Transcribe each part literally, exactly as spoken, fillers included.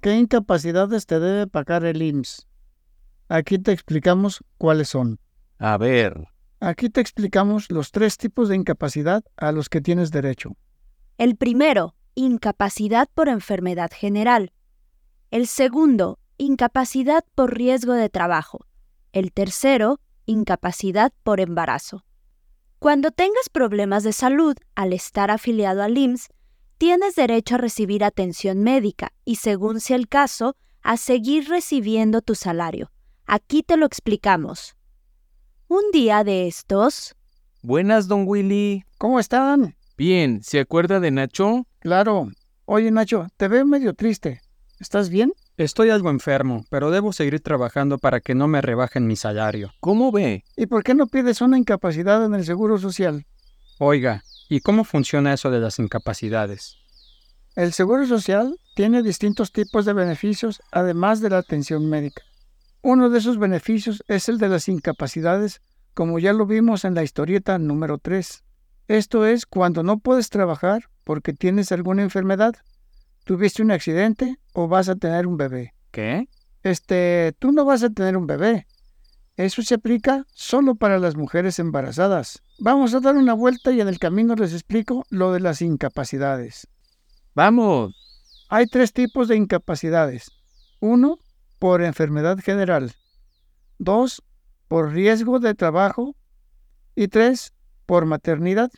¿Qué incapacidades te debe pagar el I M S S? Aquí te explicamos cuáles son. A ver. Aquí te explicamos los tres tipos de incapacidad a los que tienes derecho. El primero, incapacidad por enfermedad general. El segundo, incapacidad por riesgo de trabajo. El tercero, incapacidad por embarazo. Cuando tengas problemas de salud al estar afiliado al I M S S, tienes derecho a recibir atención médica y, según sea el caso, a seguir recibiendo tu salario. Aquí te lo explicamos. Un día de estos... Buenas, don Willy. ¿Cómo están? Bien, ¿se acuerda de Nacho? Claro. Oye, Nacho, te veo medio triste. ¿Estás bien? Estoy algo enfermo, pero debo seguir trabajando para que no me rebajen mi salario. ¿Cómo ve? ¿Y por qué no pides una incapacidad en el Seguro Social? Oiga, ¿y cómo funciona eso de las incapacidades? El Seguro Social tiene distintos tipos de beneficios, además de la atención médica. Uno de esos beneficios es el de las incapacidades, como ya lo vimos en la historieta número tres. Esto es cuando no puedes trabajar porque tienes alguna enfermedad, tuviste un accidente o vas a tener un bebé. ¿Qué? Este, tú no vas a tener un bebé. Eso se aplica solo para las mujeres embarazadas. Vamos a dar una vuelta y en el camino les explico lo de las incapacidades. ¡Vamos! Hay tres tipos de incapacidades. Uno, por enfermedad general. Dos, por riesgo de trabajo. Y tres, por maternidad.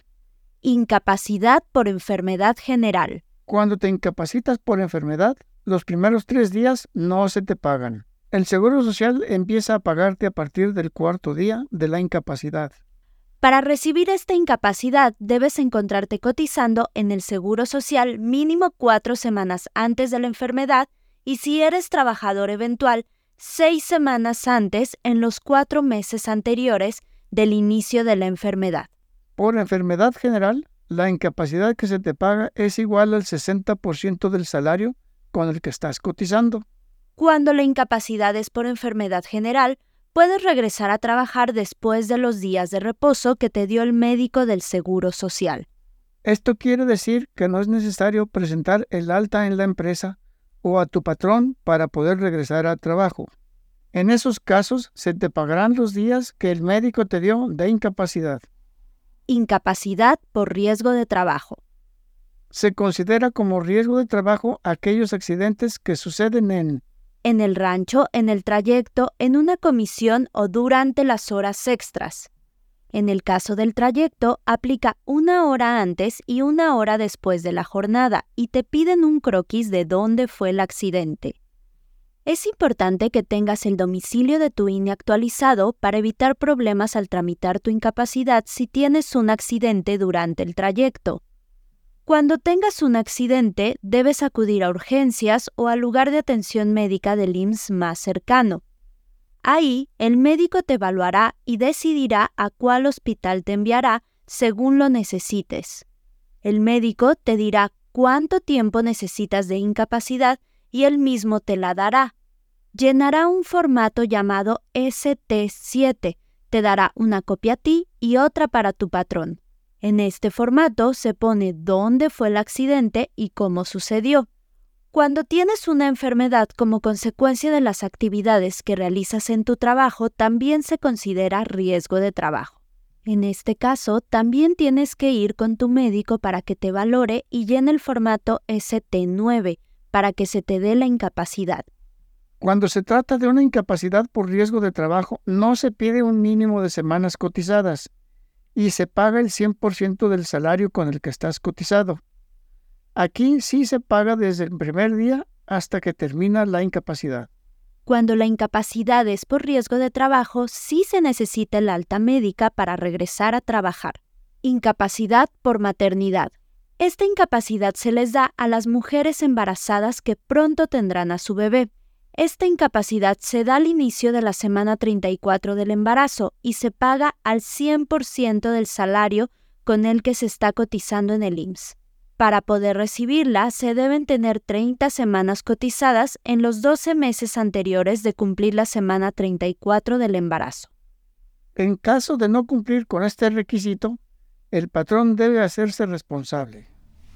Incapacidad por enfermedad general. Cuando te incapacitas por enfermedad, los primeros tres días no se te pagan. El Seguro Social empieza a pagarte a partir del cuarto día de la incapacidad. Para recibir esta incapacidad, debes encontrarte cotizando en el Seguro Social mínimo cuatro semanas antes de la enfermedad y, si eres trabajador eventual, seis semanas antes en los cuatro meses anteriores del inicio de la enfermedad. Por enfermedad general, la incapacidad que se te paga es igual al sesenta por ciento del salario con el que estás cotizando. Cuando la incapacidad es por enfermedad general, puedes regresar a trabajar después de los días de reposo que te dio el médico del Seguro Social. Esto quiere decir que no es necesario presentar el alta en la empresa o a tu patrón para poder regresar al trabajo. En esos casos, se te pagarán los días que el médico te dio de incapacidad. Incapacidad por riesgo de trabajo. Se considera como riesgo de trabajo aquellos accidentes que suceden en en el rancho, en el trayecto, en una comisión o durante las horas extras. En el caso del trayecto, aplica una hora antes y una hora después de la jornada y te piden un croquis de dónde fue el accidente. Es importante que tengas el domicilio de tu I N E actualizado para evitar problemas al tramitar tu incapacidad si tienes un accidente durante el trayecto. Cuando tengas un accidente, debes acudir a urgencias o al lugar de atención médica del I M S S más cercano. Ahí, el médico te evaluará y decidirá a cuál hospital te enviará según lo necesites. El médico te dirá cuánto tiempo necesitas de incapacidad y él mismo te la dará. Llenará un formato llamado ese te siete. Te dará una copia a ti y otra para tu patrón. En este formato se pone dónde fue el accidente y cómo sucedió. Cuando tienes una enfermedad como consecuencia de las actividades que realizas en tu trabajo, también se considera riesgo de trabajo. En este caso, también tienes que ir con tu médico para que te valore y llene el formato ese te nueve para que se te dé la incapacidad. Cuando se trata de una incapacidad por riesgo de trabajo, no se pide un mínimo de semanas cotizadas y se paga el cien por ciento del salario con el que estás cotizado. Aquí sí se paga desde el primer día hasta que termina la incapacidad. Cuando la incapacidad es por riesgo de trabajo, sí se necesita el alta médica para regresar a trabajar. Incapacidad por maternidad. Esta incapacidad se les da a las mujeres embarazadas que pronto tendrán a su bebé. Esta incapacidad se da al inicio de la semana treinta y cuatro del embarazo y se paga al cien por ciento del salario con el que se está cotizando en el I M S S. Para poder recibirla, se deben tener treinta semanas cotizadas en los doce meses anteriores de cumplir la semana treinta y cuatro del embarazo. En caso de no cumplir con este requisito, el patrón debe hacerse responsable.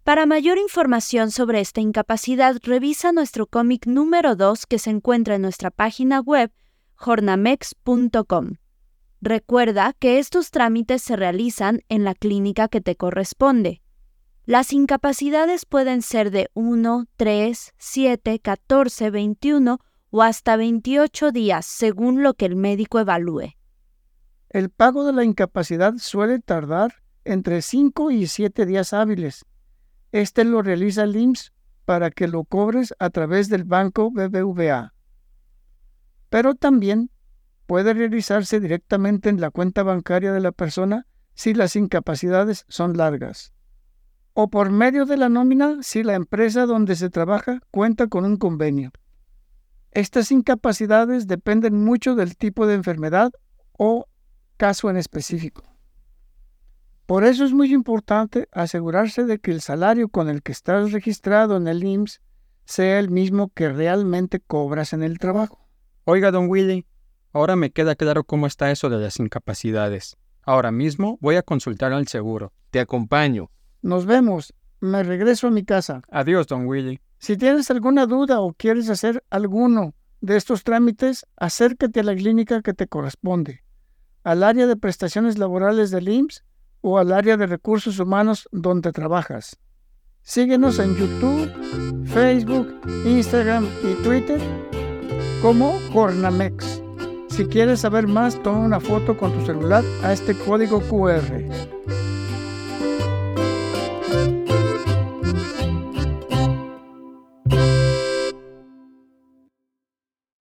Para mayor información sobre esta incapacidad, revisa nuestro cómic número dos que se encuentra en nuestra página web jornamex punto com. Recuerda que estos trámites se realizan en la clínica que te corresponde. Las incapacidades pueden ser de uno, tres, siete, catorce, veintiuno o hasta veintiocho días, según lo que el médico evalúe. El pago de la incapacidad suele tardar entre cinco y siete días hábiles. Este lo realiza el I M S S para que lo cobres a través del banco B B V A. Pero también puede realizarse directamente en la cuenta bancaria de la persona si las incapacidades son largas, o por medio de la nómina si la empresa donde se trabaja cuenta con un convenio. Estas incapacidades dependen mucho del tipo de enfermedad o caso en específico. Por eso es muy importante asegurarse de que el salario con el que estás registrado en el I M S S sea el mismo que realmente cobras en el trabajo. Oiga, don Willy, ahora me queda claro cómo está eso de las incapacidades. Ahora mismo voy a consultar al seguro. Te acompaño. Nos vemos. Me regreso a mi casa. Adiós, don Willy. Si tienes alguna duda o quieres hacer alguno de estos trámites, acércate a la clínica que te corresponde, al área de prestaciones laborales del I M S S o al área de recursos humanos donde trabajas. Síguenos en YouTube, Facebook, Instagram y Twitter como Jornamex. Si quieres saber más, toma una foto con tu celular a este código Q R.